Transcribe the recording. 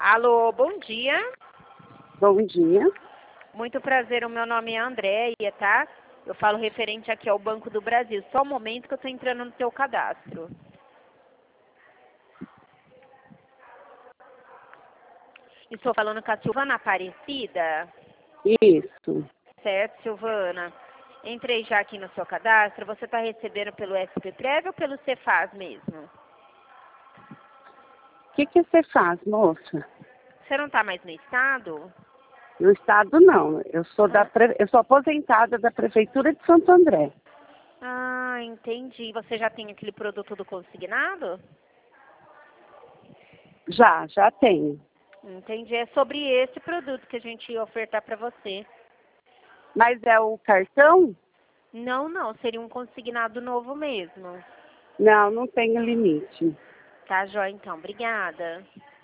Alô, bom dia. Bom dia. Muito prazer, o meu nome é Andréia, tá? Eu falo referente aqui ao Banco do Brasil. Só um momento que eu estou entrando no teu cadastro. Estou falando com a Silvana Aparecida. Isso. Certo, Silvana. Entrei já aqui no seu cadastro. Você está recebendo pelo SPPrev ou pelo Cefaz mesmo? O que você faz, moça? Você não está mais no estado? No estado, não. Eu sou aposentada da Prefeitura de Santo André. Ah, entendi. Você já tem aquele produto do consignado? Já tenho. Entendi. É sobre esse produto que a gente ia ofertar para você. Mas é o cartão? Não. Seria um consignado novo mesmo. Não tenho limite. Tá, joia, então. Obrigada.